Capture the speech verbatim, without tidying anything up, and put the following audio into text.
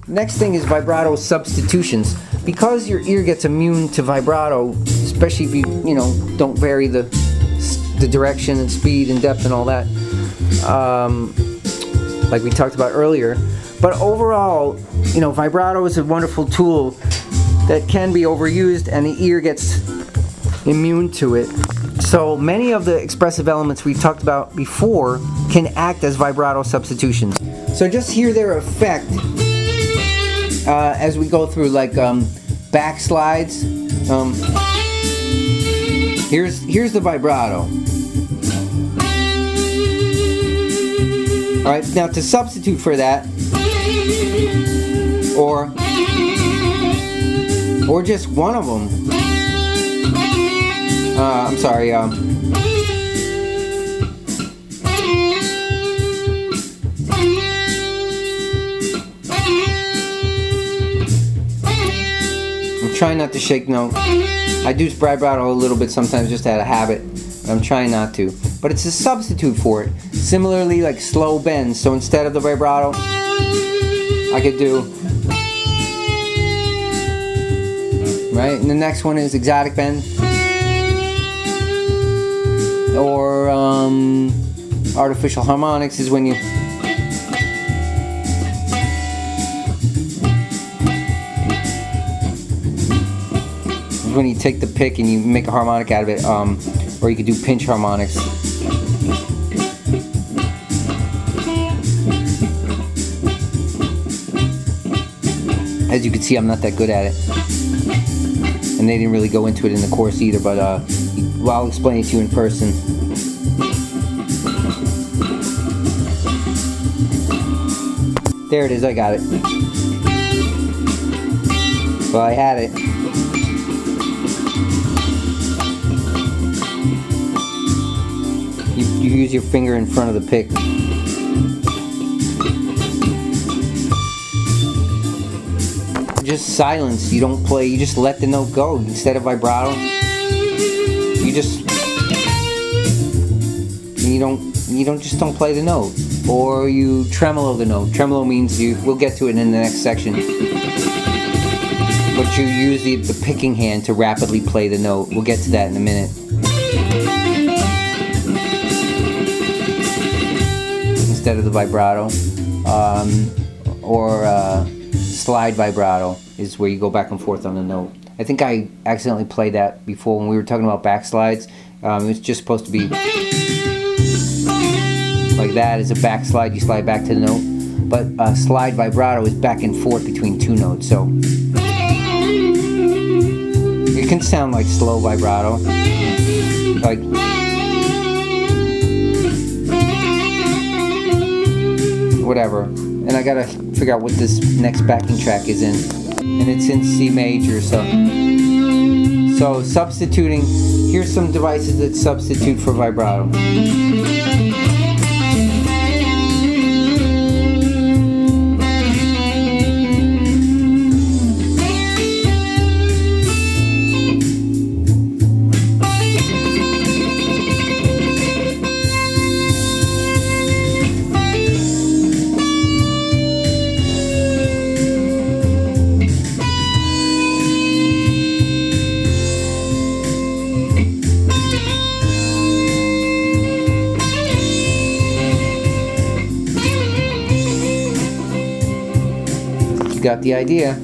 Next thing is vibrato substitutions. Because your ear gets immune to vibrato, especially if you, you know, don't vary the the direction and speed and depth and all that, um, like we talked about earlier. But overall, you know, vibrato is a wonderful tool that can be overused, and the ear gets immune to it. So many of the expressive elements we talked about before can act as vibrato substitutions. So just hear their effect uh, as we go through, like um, backslides. Um, here's here's the vibrato. All right, now to substitute for that, or or just one of them. Uh, I'm sorry. Um, I'm trying not to shake note. I do vibrato a little bit sometimes just out of habit. I'm trying not to. But it's a substitute for it. Similarly, like slow bends. So instead of the vibrato, I could do. Right? And the next one is exotic bend. Or um, artificial harmonics is when you is when you take the pick and you make a harmonic out of it, um, or you could do pinch harmonics. As you can see, I'm not that good at it, and they didn't really go into it in the course either, but uh, well, I'll explain it to you in person. There it is, I got it. Well, I had it. You, you use your finger in front of the pick. Just silence. You don't play, you just let the note go. Instead of vibrato, you just you don't you don't just don't play the note, or you tremolo the note. Tremolo means you. We'll get to it in the next section. But you use the, the picking hand to rapidly play the note. We'll get to that in a minute. Instead of the vibrato, um, or uh, slide vibrato is where you go back and forth on the note. I think I accidentally played that before when we were talking about backslides. Um, it's just supposed to be like that. Is a backslide, you slide back to the note. But uh, slide vibrato is back and forth between two notes. So it can sound like slow vibrato, like whatever. And I gotta figure out what this next backing track is in, and it's in C major. So, so substituting. Here's some devices that substitute for vibrato. Got the idea.